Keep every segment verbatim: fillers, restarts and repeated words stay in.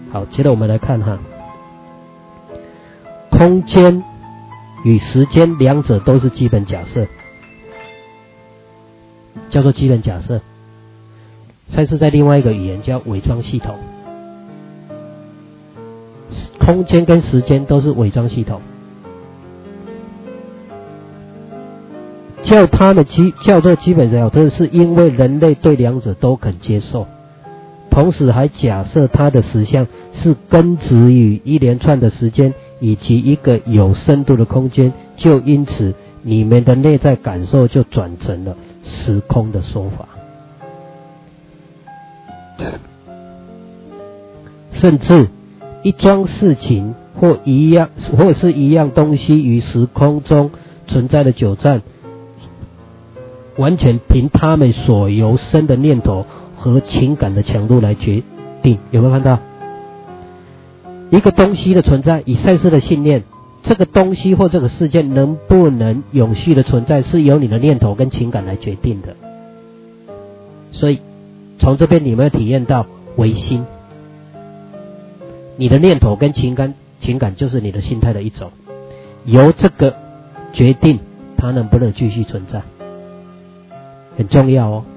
好，接着我们来看哈，空间与时间两者都是基本假设，叫做基本假设。赛斯在另外一个语言叫伪装系统，空间跟时间都是伪装系统，叫他们基叫做基本假设，是因为人类对两者都肯接受，同时还假设它的实相是根植于一连串的时间以及一个有深度的空间，就因此你们的内在感受就转成了时空的说法。甚至一桩事情或一样或是一样东西于时空中存在的久暂，完全凭他们所由生的念头和情感的强度来决定。有没有看到一个东西的存在？以赛斯的信念，这个东西或这个事件能不能永续的存在，是由你的念头跟情感来决定的。所以从这边你们要体验到唯心，你的念头跟情感情感就是你的心态的一种，由这个决定它能不能继续存在，很重要哦。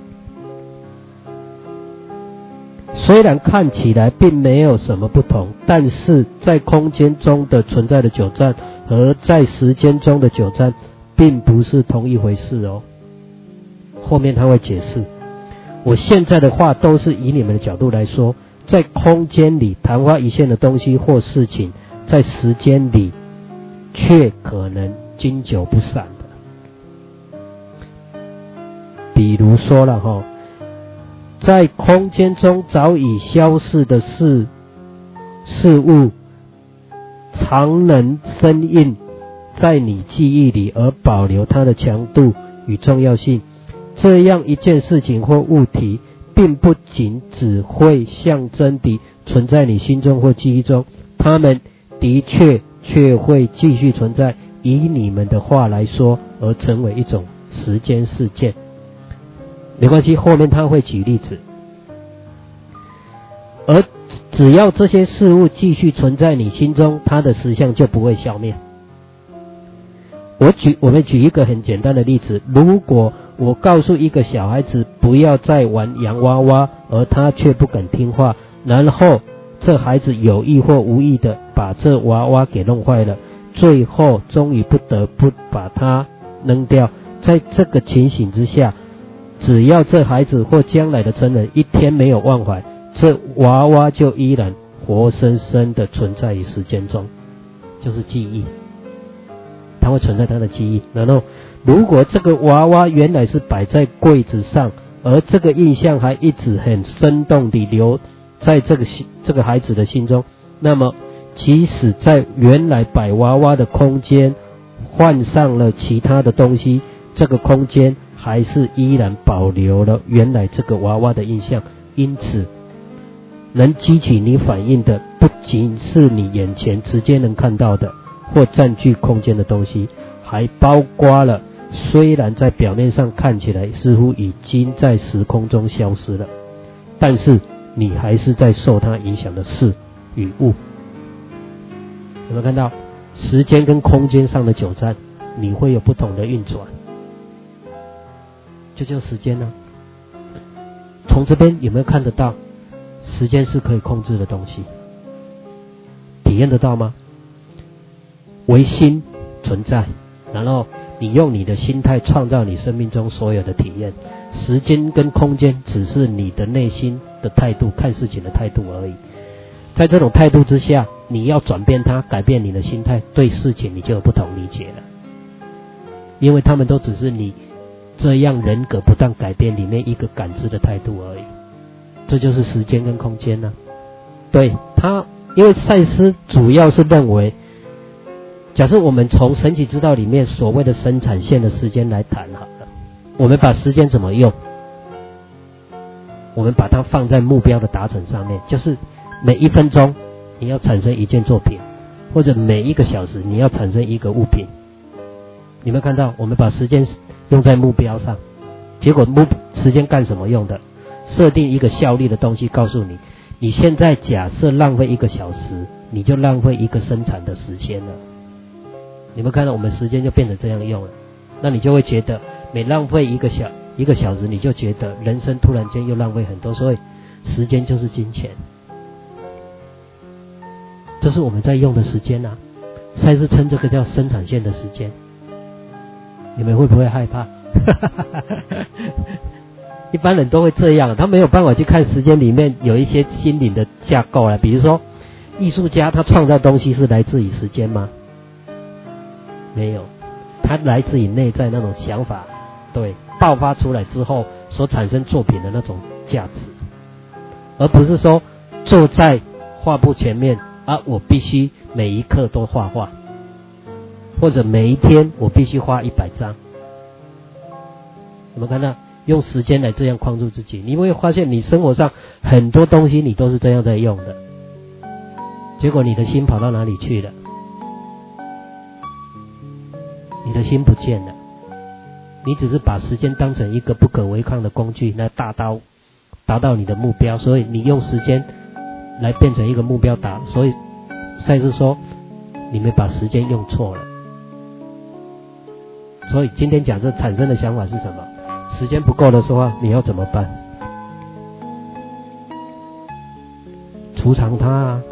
虽然看起来并没有什么不同，但是在空间中的存在的久暂和在时间中的久暂并不是同一回事哦。后面他会解释，我现在的话都是以你们的角度来说，在空间里昙花一现的东西或事情，在时间里却可能经久不散的。比如说了齁，在空间中早已消逝的事事物，常能深印在你记忆里，而保留它的强度与重要性。这样一件事情或物体，并不仅只会象征地存在你心中或记忆中，它们的确却会继续存在，以你们的话来说，而成为一种时间事件。没关系，后面他会举例子。而只要这些事物继续存在你心中，它的实相就不会消灭。我举我们举一个很简单的例子，如果我告诉一个小孩子不要再玩洋娃娃，而他却不肯听话，然后这孩子有意或无意的把这娃娃给弄坏了，最后终于不得不把它扔掉。在这个情形之下，只要这孩子或将来的成人一天没有忘怀，这娃娃就依然活生生的存在于时间中，就是记忆，它会存在他的记忆。然后如果这个娃娃原来是摆在柜子上，而这个印象还一直很生动地留在这个这个孩子的心中，那么即使在原来摆娃娃的空间换上了其他的东西，这个空间还是依然保留了原来这个娃娃的印象。因此能激起你反应的不仅是你眼前直接能看到的或占据空间的东西，还包括了虽然在表面上看起来似乎已经在时空中消失了，但是你还是在受它影响的事与物。有没有看到时间跟空间上的久暂，你会有不同的运转，这就是时间呢、啊。从这边有没有看得到时间是可以控制的东西？体验得到吗？唯心存在，然后你用你的心态创造你生命中所有的体验。时间跟空间只是你的内心的态度，看事情的态度而已。在这种态度之下，你要转变它，改变你的心态，对事情你就有不同理解了。因为他们都只是你这样人格不断改变里面一个感知的态度而已。这就是时间跟空间呢、啊。对他，因为赛斯主要是认为，假设我们从神奇之道里面所谓的生产线的时间来谈好了，我们把时间怎么用？我们把它放在目标的达成上面，就是每一分钟你要产生一件作品，或者每一个小时你要产生一个物品。你们看到我们把时间用在目标上，结果目时间干什么用的？设定一个效率的东西，告诉你你现在假设浪费一个小时，你就浪费一个生产的时间了。你们看到我们时间就变成这样用了，那你就会觉得每浪费一个小一个小时，你就觉得人生突然间又浪费很多，所以时间就是金钱。这是我们在用的时间啊，赛斯称这个叫生产线的时间。你们会不会害怕？一般人都会这样，他没有办法去看时间里面有一些心灵的架构啦。比如说艺术家他创造东西是来自于时间吗？没有，他来自于内在那种想法，对，爆发出来之后所产生作品的那种价值，而不是说坐在画布前面啊，我必须每一刻都画画，或者每一天我必须画一百张。我们看到用时间来这样框住自己，你会发现你生活上很多东西你都是这样在用的，结果你的心跑到哪里去了？你的心不见了，你只是把时间当成一个不可违抗的工具来达到达到你的目标，所以你用时间来变成一个目标达，所以赛斯说你们把时间用错了。所以今天讲这产生的想法是什么？时间不够的时候你要怎么办？储藏它啊，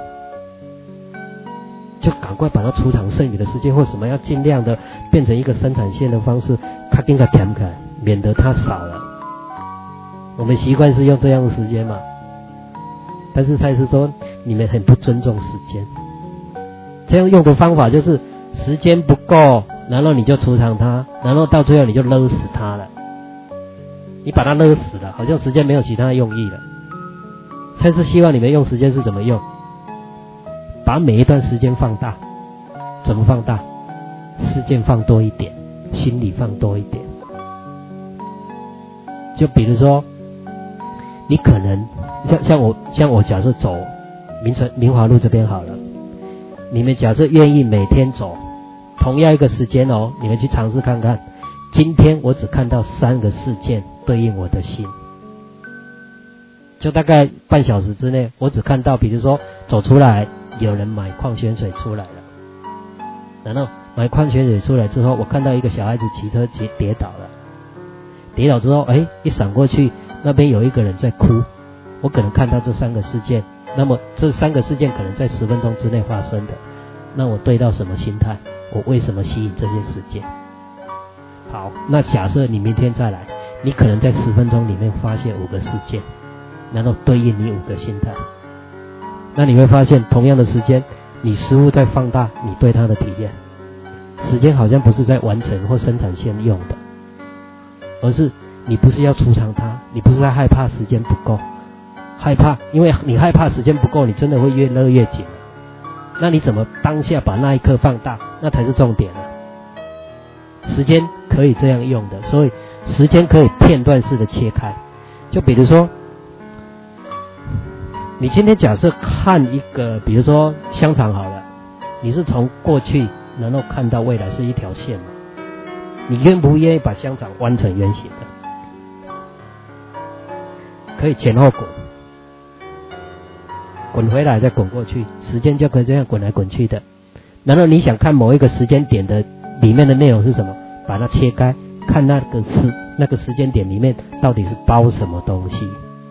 就赶快把它储藏剩余的时间或什么，要尽量的变成一个生产线的方式，卡紧卡填开，免得它少了。我们习惯是用这样的时间嘛，但是赛斯说你们很不尊重时间。这样用的方法就是时间不够，然后你就储藏它，然后到最后你就勒死它了，你把它勒死了，好像时间没有其他用意了。赛斯希望你们用时间是怎么用？把每一段时间放大。怎么放大？事件放多一点，心理放多一点。就比如说你可能像像我像我假设走明城明华路这边好了，你们假设愿意每天走同样一个时间哦，你们去尝试看看，今天我只看到三个事件对应我的心，就大概半小时之内，我只看到比如说走出来有人买矿泉水出来了，然后买矿泉水出来之后，我看到一个小孩子骑车骑跌倒了，跌倒之后哎，一闪过去那边有一个人在哭，我可能看到这三个事件，那么这三个事件可能在十分钟之内发生的，那我对到什么心态？我为什么吸引这些事件？好，那假设你明天再来，你可能在十分钟里面发现五个事件，然后对应你五个心态，那你会发现同样的时间，你似乎在放大你对它的体验。时间好像不是在完成或生产线用的，而是你不是要储藏它，你不是在害怕时间不够，害怕，因为你害怕时间不够，你真的会越勒越紧。那你怎么当下把那一刻放大？那才是重点了。时间可以这样用的，所以时间可以片段式的切开。就比如说，你今天假设看一个，比如说香肠好了，你是从过去然后看到未来是一条线嘛？你愿不愿意把香肠弯成圆形的？可以前后滚。滚回来再滚过去，时间就可以这样滚来滚去的。然后你想看某一个时间点的里面的内容是什么，把它切开，看那个时那个时间点里面到底是包什么东西。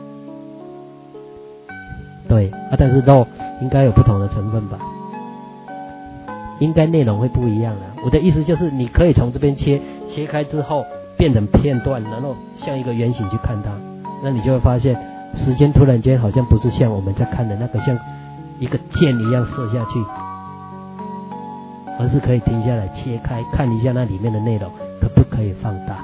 对啊，但是肉应该有不同的成分吧，应该内容会不一样的。我的意思就是你可以从这边切切开之后变成片段，然后像一个圆形去看它，那你就会发现时间突然间好像不是像我们在看的那个像一个箭一样射下去，而是可以停下来切开看一下那里面的内容可不可以放大。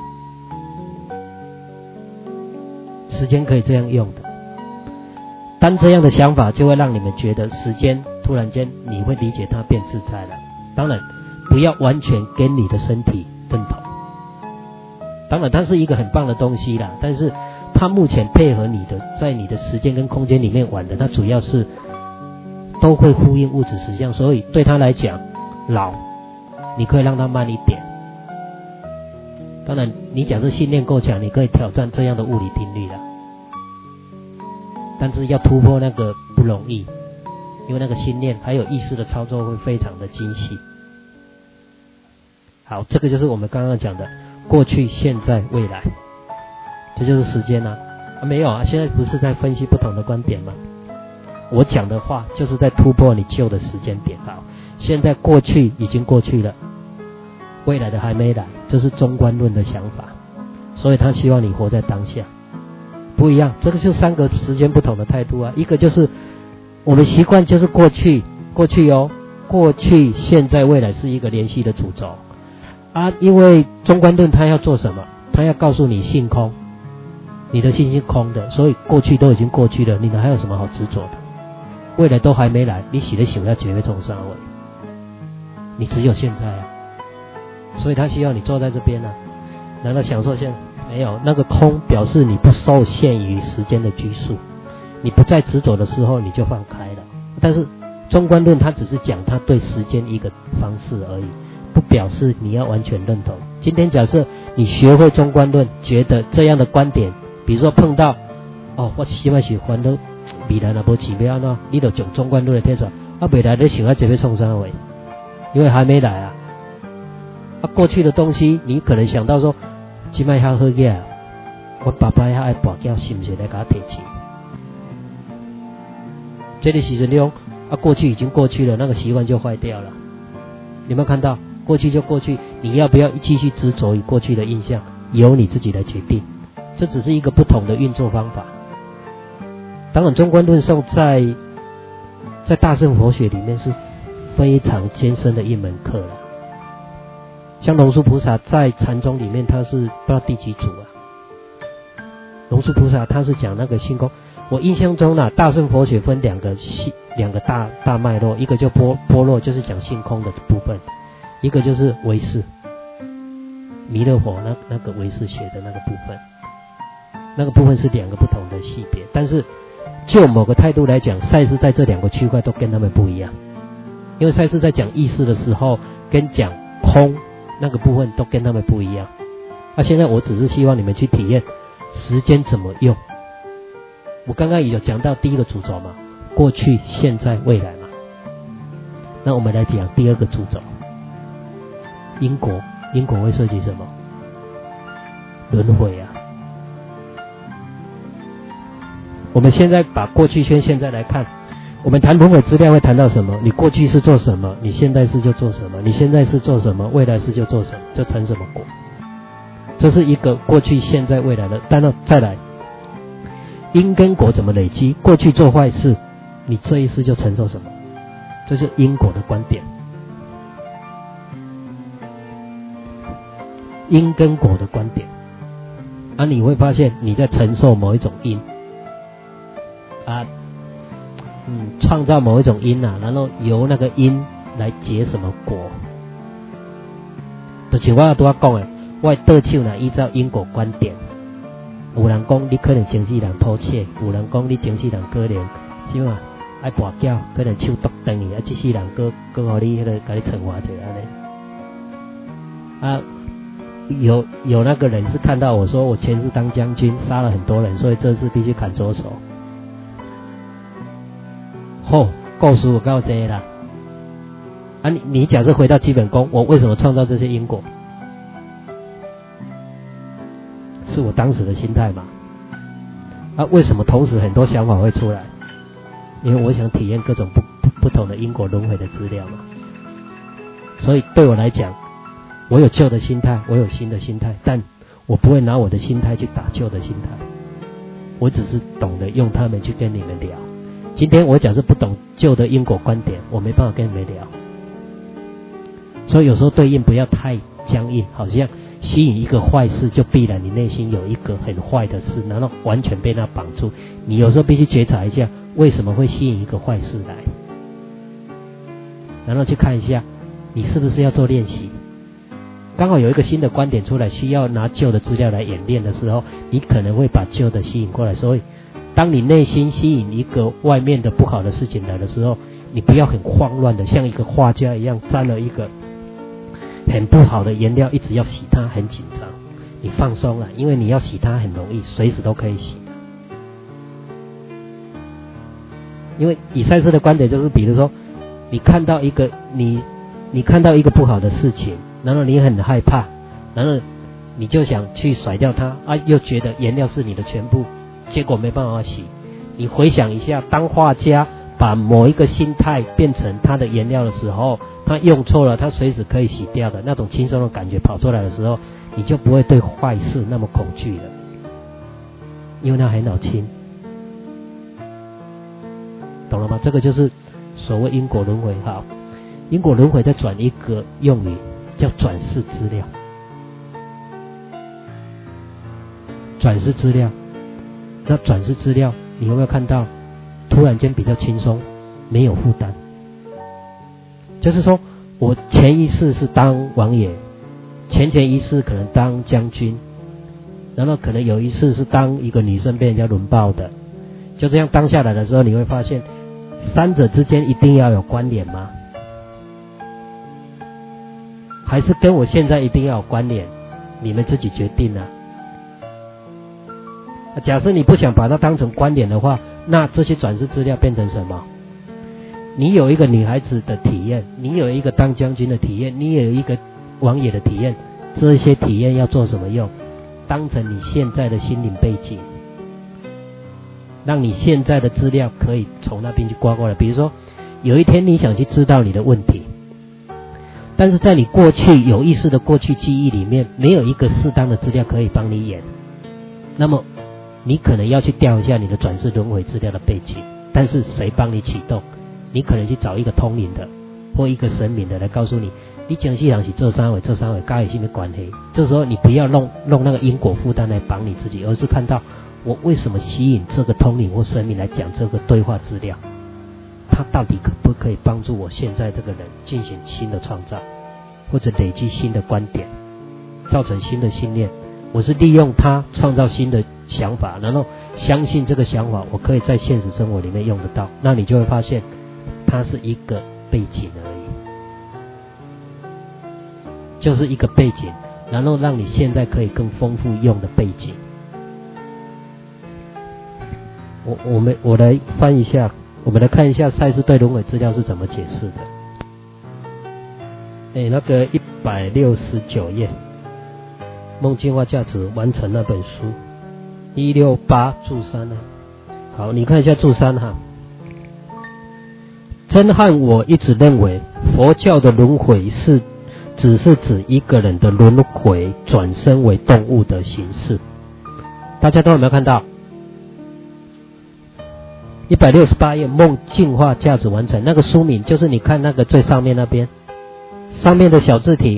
时间可以这样用的，当这样的想法就会让你们觉得时间突然间你会理解它变自在了。当然不要完全跟你的身体认同，当然它是一个很棒的东西啦，但是它目前配合你的在你的时间跟空间里面玩的，它主要是都会呼应物质实相，所以对他来讲老你可以让它慢一点。当然你假设信念够强，你可以挑战这样的物理定律啦。 但是要突破那个不容易，因为那个心念还有意识的操作会非常的精细。好，这个就是我们刚刚讲的过去、现在、未来，这就是时间啊。啊没有啊，现在不是在分析不同的观点吗？我讲的话就是在突破你旧的时间点。好，现在过去已经过去了，未来的还没来，这是中观论的想法，所以他希望你活在当下。不一样，这个就是三个时间不同的态度啊。一个就是我们习惯就是过去，过去哦，过去、现在、未来是一个联系的主轴啊。因为中观论他要做什么？他要告诉你性空，你的心是空的，所以过去都已经过去了，你还有什么好执着的？未来都还没来，你洗了想要解决从三位，你只有现在啊。所以他需要你坐在这边啊，难道享受现在？没有，那个空表示你不受限于时间的拘束，你不再执着的时候，你就放开了。但是中观论它只是讲他对时间一个方式而已，不表示你要完全认同。今天假设你学会中观论，觉得这样的观点，比如说碰到哦，我现在喜欢都未来若无起要喏，你就从中观论的贴出来，啊，未来你想要这边冲啥位？因为还没来啊。啊，过去的东西，你可能想到说，今摆遐好嘢，我爸爸遐爱跋筊，是不是来给他提钱？这个时阵你讲啊，过去已经过去了，那个习惯就坏掉了。你有没有看到？过去就过去，你要不要继续执着于过去的印象？由你自己来决定。这只是一个不同的运作方法。当然，中观论颂在在大乘佛学里面是非常艰深的一门课了。像龙树菩萨在禅宗里面，他是不知道第几组啊。龙树菩萨他是讲那个性空。我印象中呢，大乘佛学分两个系两个大大脉络，一个就波波罗，就是讲性空的部分；一个就是唯识，弥勒佛那那个唯识学的那个部分。那个部分是两个不同的系别，但是就某个态度来讲，赛斯在这两个区块都跟他们不一样。因为赛斯在讲意识的时候，跟讲空那个部分都跟他们不一样。那、啊、现在我只是希望你们去体验时间怎么用。我刚刚也有讲到第一个主轴嘛，过去、现在、未来嘛。那我们来讲第二个主轴，因果。因果会涉及什么？轮回啊。我们现在把过去跟现在来看，我们谈轮回资料会谈到什么？你过去是做什么，你现在是就做什么，你现在是做什么，未来是就做什么，就成什么果。这是一个过去、现在、未来的。当然再来，因跟果怎么累积？过去做坏事，你这一世就承受什么？这是因果的观点。因跟果的观点，啊，你会发现你在承受某一种因，啊，嗯，创造某一种因啊，然后由那个因来结什么果。就像我拄仔讲的，我倒手呢依照因果观点，有人讲你可能前世人偷窃，有人讲你前世人可怜，是嘛？爱跋筊，可能手剁断去，啊，这世人搁搁互你迄个，甲你惩罚一下安尼。啊。有有那个人是看到我说我前世当将军杀了很多人，所以这次必须砍左手。吼，故事有够多啦！啊，你你假设回到基本功，我为什么创造这些因果？是我当时的心态嘛？啊，为什么同时很多想法会出来？因为我想体验各种不不不同的因果轮回的资料嘛。所以对我来讲，我有旧的心态，我有新的心态，但我不会拿我的心态去打旧的心态，我只是懂得用他们去跟你们聊。今天我假设不懂旧的因果观点，我没办法跟你们聊。所以有时候对应不要太僵硬，好像吸引一个坏事，就必然你内心有一个很坏的事，然后完全被那绑住。你有时候必须觉察一下，为什么会吸引一个坏事来，然后去看一下，你是不是要做练习。刚好有一个新的观点出来，需要拿旧的资料来演练的时候，你可能会把旧的吸引过来。所以当你内心吸引一个外面的不好的事情来的时候，你不要很慌乱的像一个画家一样沾了一个很不好的颜料，一直要洗它，很紧张。你放松了，因为你要洗它很容易，随时都可以洗。 因为以赛斯的观点就是，比如说你看到一个你你看到一个不好的事情，然后你很害怕，然后你就想去甩掉它啊，又觉得颜料是你的全部，结果没办法洗。你回想一下，当画家把某一个心态变成他的颜料的时候，他用错了，他随时可以洗掉的那种轻松的感觉跑出来的时候，你就不会对坏事那么恐惧了，因为他很好清，懂了吗？这个就是所谓因果轮回。好，因果轮回再转一个用语叫转世资料。转世资料，那转世资料你有没有看到突然间比较轻松，没有负担？就是说我前一世是当王爷，前前一世可能当将军，然后可能有一次是当一个女生被人家轮暴的，就这样当下来的时候，你会发现三者之间一定要有关联吗？还是跟我现在一定要有关联？你们自己决定啊。假设你不想把它当成关联的话，那这些转世资料变成什么？你有一个女孩子的体验，你有一个当将军的体验，你有一个王爷的体验，这些体验要做什么用？当成你现在的心灵背景，让你现在的资料可以从那边去刮过来。比如说有一天你想去知道你的问题，但是在你过去有意识的过去记忆里面，没有一个适当的资料可以帮你演，那么你可能要去调一下你的转世轮回资料的背景，但是谁帮你启动？你可能去找一个通灵的或一个神明的来告诉你，你前世人是这三位这三位跟你什么关系。这时候你不要弄弄那个因果负担来绑你自己，而是看到我为什么吸引这个通灵或神明来讲这个对话资料，它到底可不可以帮助我现在这个人进行新的创造，或者累积新的观点，造成新的信念。我是利用它创造新的想法，然后相信这个想法我可以在现实生活里面用得到，那你就会发现它是一个背景而已，就是一个背景，然后让你现在可以更丰富用的背景。我我们我来翻一下，我们来看一下赛斯对轮回资料是怎么解释的。哎，那个一百六十九页，梦进化价值完成那本书一六八注三呢。好，你看一下注三哈。真汉我一直认为佛教的轮回是只是指一个人的轮回转生为动物的形式。大家都有没有看到一百六十八页梦进化价值完成那个书名，就是你看那个最上面那边上面的小字体。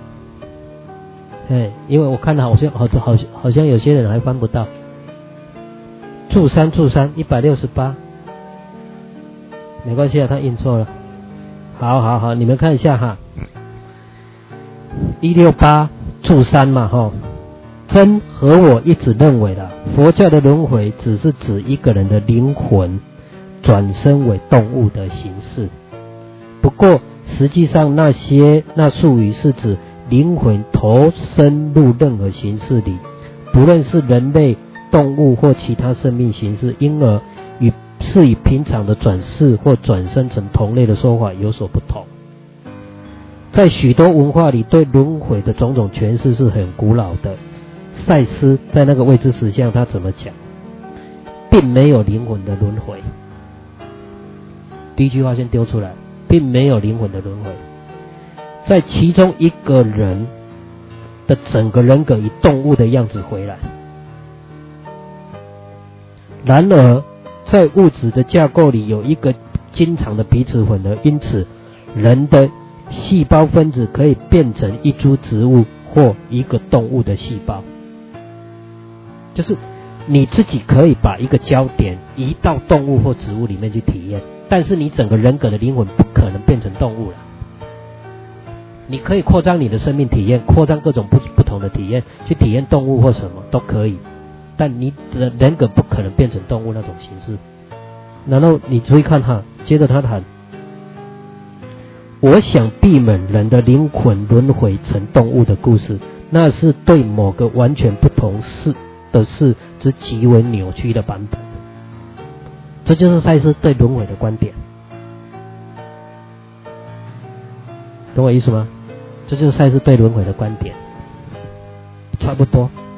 哎，因为我看到好像好好好像有些人还翻不到。注三注三一百六十八，没关系啊，他印错了。好好好，你们看一下哈，一六八注三嘛哈。真和我一直认为的，佛教的轮回只是指一个人的灵魂转生为动物的形式。不过实际上那些那术语是指灵魂投身入任何形式里，不论是人类、动物或其他生命形式，因而与是与平常的转世或转生成同类的说法有所不同。在许多文化里，对轮回的种种诠释是很古老的。赛斯在那个未知实相他怎么讲？并没有灵魂的轮回。第一句话先丢出来，并没有灵魂的轮回。在其中一个人的整个人格以动物的样子回来。然而在物质的架构里有一个经常的彼此混合，因此人的细胞分子可以变成一株植物或一个动物的细胞。就是你自己可以把一个焦点移到动物或植物里面去体验，但是你整个人格的灵魂不可能变成动物了。你可以扩张你的生命体验，扩张各种不不同的体验，去体验动物或什么都可以，但你的人格不可能变成动物那种形式。然后你注意看哈，接着他谈，我想避免人的灵魂轮回成动物的故事，那是对某个完全不同事的事之极为扭曲的版本。 这就是赛斯对轮回的观点，懂我意思吗？这就是赛斯对轮回的观点，差不多。